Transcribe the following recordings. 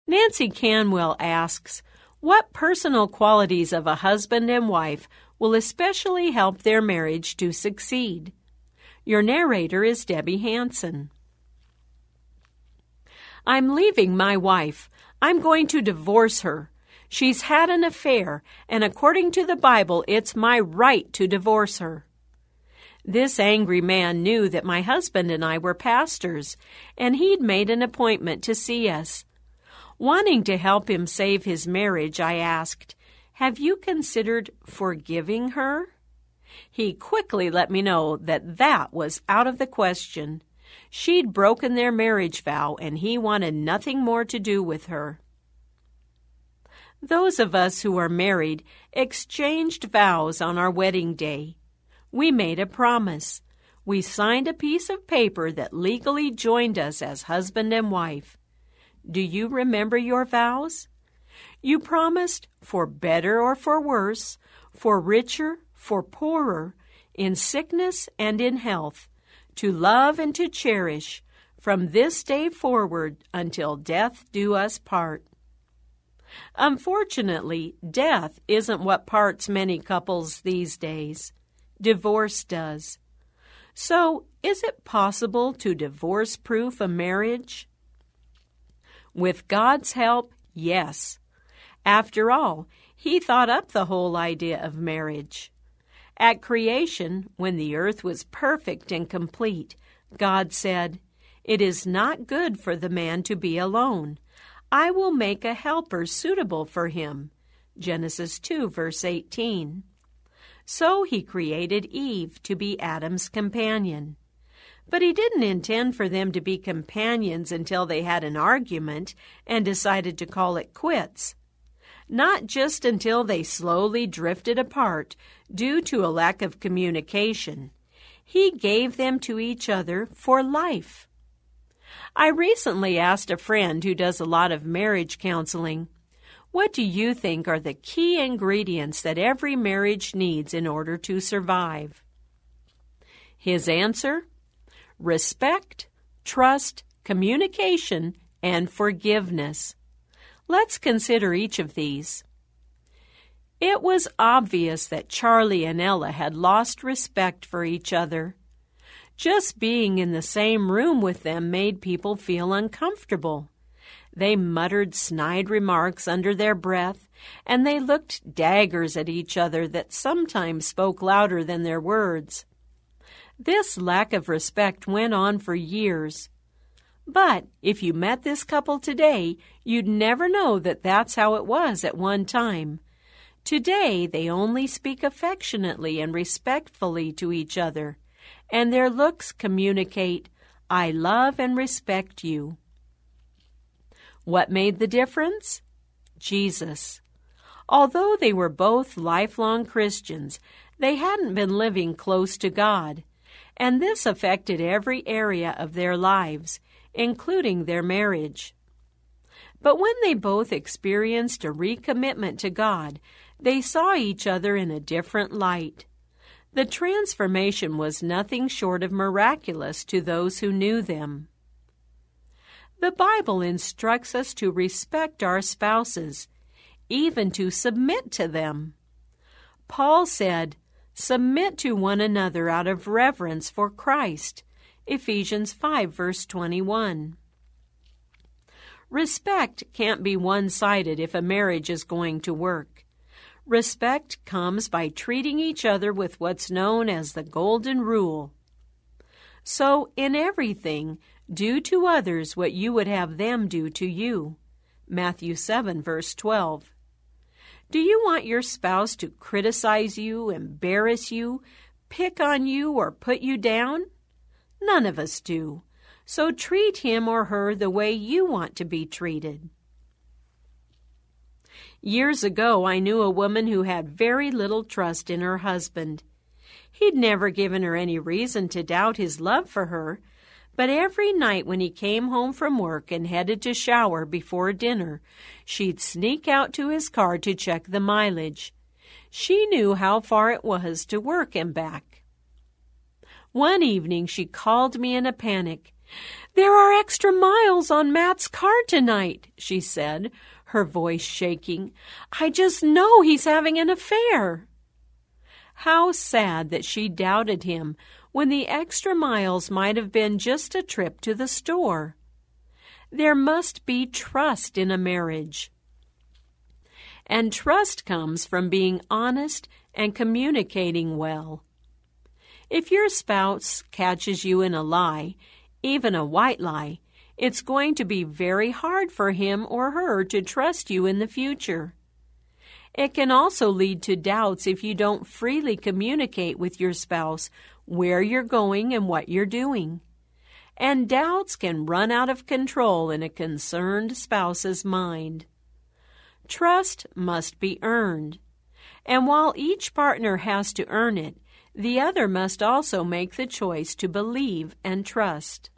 Nancy Canwell asks, what personal qualities of a husband and wife will especially help their marriage to succeed? Your narrator is Debbie Hanson. I'm leaving my wife. I'm going to divorce her. She's had an affair, and according to the Bible, it's my right to divorce her. This angry man knew that my husband and I were pastors, and he'd made an appointment to see us. Wanting to help him save his marriage, I asked, "Have you considered forgiving her?" He quickly let me know that was out of the question. She'd broken their marriage vow, and he wanted nothing more to do with her. Those of us who are married exchanged vows on our wedding day. We made a promise. We signed a piece of paper that legally joined us as husband and wife. Do you remember your vows? You promised for better or for worse, for richer, for poorer, in sickness and in health, to love and to cherish, from this day forward until death do us part. Unfortunately, death isn't what parts many couples these days. Divorce does. So, is it possible to divorce-proof a marriage? With God's help, yes. After all, He thought up the whole idea of marriage. At creation, when the earth was perfect and complete, God said, "It is not good for the man to be alone. I will make a helper suitable for him." Genesis 2, verse 18. So He created Eve to be Adam's companion. But He didn't intend for them to be companions until they had an argument and decided to call it quits. Not just until they slowly drifted apart due to a lack of communication. He gave them to each other for life. I recently asked a friend who does a lot of marriage counseling, "What do you think are the key ingredients that every marriage needs in order to survive?" His answer: respect, trust, communication, and forgiveness. Let's consider each of these. It was obvious that Charlie and Ella had lost respect for each other. Just being in the same room with them made people feel uncomfortable. They muttered snide remarks under their breath, and they looked daggers at each other that sometimes spoke louder than their words. This lack of respect went on for years. But if you met this couple today, you'd never know that that's how it was at one time. Today, they only speak affectionately and respectfully to each other, and their looks communicate, "I love and respect you." What made the difference? Jesus. Although they were both lifelong Christians, they hadn't been living close to God, and this affected every area of their lives, including their marriage. But when they both experienced a recommitment to God, they saw each other in a different light. The transformation was nothing short of miraculous to those who knew them. The Bible instructs us to respect our spouses, even to submit to them. Paul said, "Submit to one another out of reverence for Christ." Ephesians 5, verse 21. Respect can't be one-sided if a marriage is going to work. Respect comes by treating each other with what's known as the Golden Rule. So, in everything, do to others what you would have them do to you. Matthew 7, verse 12. Do you want your spouse to criticize you, embarrass you, pick on you, or put you down? None of us do. So treat him or her the way you want to be treated. Years ago, I knew a woman who had very little trust in her husband. He'd never given her any reason to doubt his love for her, but every night when he came home from work and headed to shower before dinner, she'd sneak out to his car to check the mileage. She knew how far it was to work and back. One evening, she called me in a panic. "There are extra miles on Matt's car tonight," she said, her voice shaking. "I just know he's having an affair." How sad that she doubted him when the extra miles might have been just a trip to the store. There must be trust in a marriage. And trust comes from being honest and communicating well. If your spouse catches you in a lie, even a white lie, it's going to be very hard for him or her to trust you in the future. It can also lead to doubts if you don't freely communicate with your spouse where you're going and what you're doing. And doubts can run out of control in a concerned spouse's mind. Trust must be earned. And while each partner has to earn it, the other must also make the choice to believe and trust.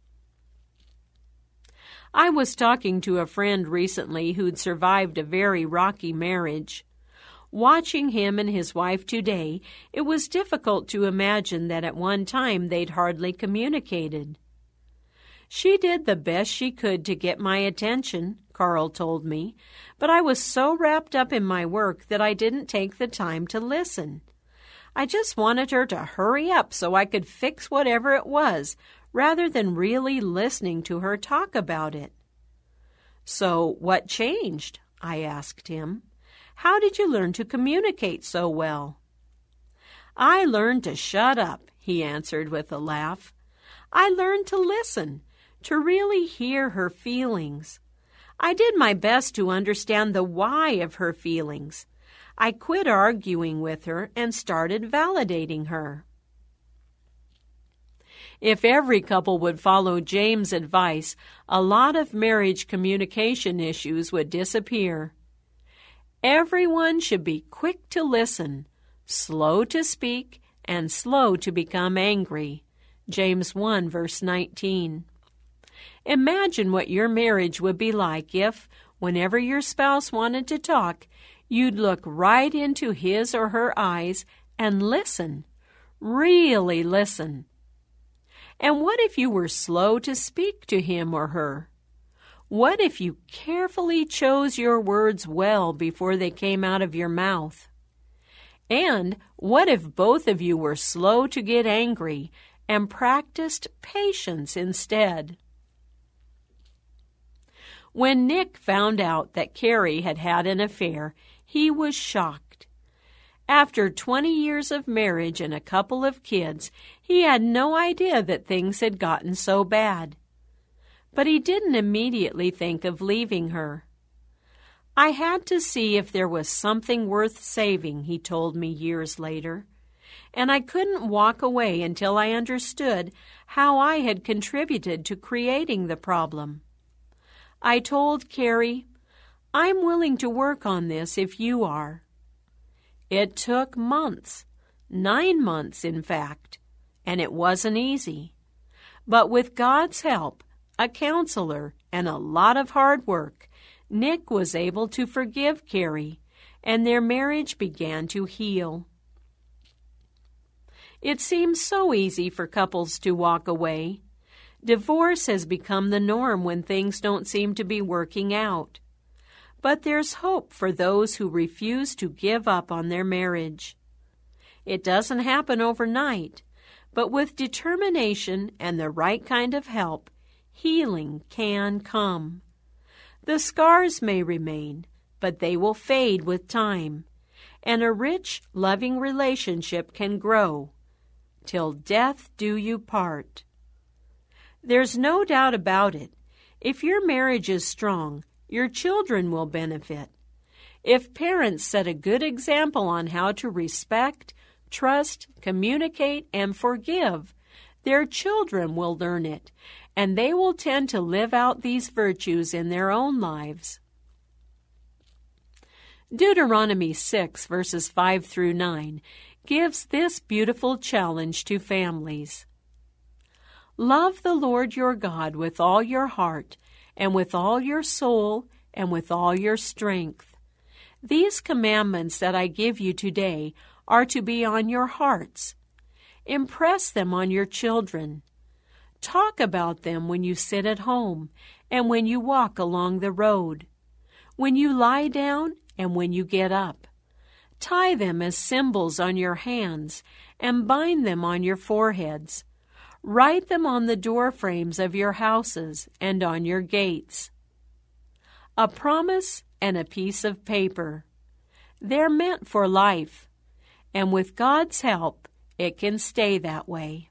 I was talking to a friend recently who'd survived a very rocky marriage. Watching him and his wife today, it was difficult to imagine that at one time they'd hardly communicated. "She did the best she could to get my attention," Carl told me, "but I was so wrapped up in my work that I didn't take the time to listen. I just wanted her to hurry up so I could fix whatever it was, rather than really listening to her talk about it." "So what changed?" I asked him. "How did you learn to communicate so well?" "I learned to shut up," he answered with a laugh. "I learned to listen, to really hear her feelings. I did my best to understand the why of her feelings. I quit arguing with her and started validating her." If every couple would follow James' advice, a lot of marriage communication issues would disappear. Everyone should be quick to listen, slow to speak, and slow to become angry. James 1, verse 19. Imagine what your marriage would be like if, whenever your spouse wanted to talk, you'd look right into his or her eyes and listen. Really listen. And what if you were slow to speak to him or her? What if you carefully chose your words well before they came out of your mouth? And what if both of you were slow to get angry and practiced patience instead? When Nick found out that Carrie had had an affair, he was shocked. After 20 years of marriage and a couple of kids, he had no idea that things had gotten so bad. But he didn't immediately think of leaving her. "I had to see if there was something worth saving," he told me years later, "and I couldn't walk away until I understood how I had contributed to creating the problem. I told Carrie, 'I'm willing to work on this if you are.' It took months, 9 months in fact, and it wasn't easy. But with God's help, a counselor, and a lot of hard work, Nick was able to forgive Carrie, and their marriage began to heal." It seems so easy for couples to walk away. Divorce has become the norm when things don't seem to be working out. But there's hope for those who refuse to give up on their marriage. It doesn't happen overnight, but with determination and the right kind of help, healing can come. The scars may remain, but they will fade with time, and a rich, loving relationship can grow. Till death do you part. There's no doubt about it. If your marriage is strong, your children will benefit. If parents set a good example on how to respect, trust, communicate, and forgive, their children will learn it, and they will tend to live out these virtues in their own lives. Deuteronomy 6, verses 5 through 9, gives this beautiful challenge to families. "Love the Lord your God with all your heart, and with all your soul, and with all your strength. These commandments that I give you today are to be on your hearts. Impress them on your children. Talk about them when you sit at home and when you walk along the road, when you lie down and when you get up. Tie them as symbols on your hands and bind them on your foreheads. Write them on the door frames of your houses and on your gates. A promise and a piece of paper. They're meant for life, and with God's help, it can stay that way.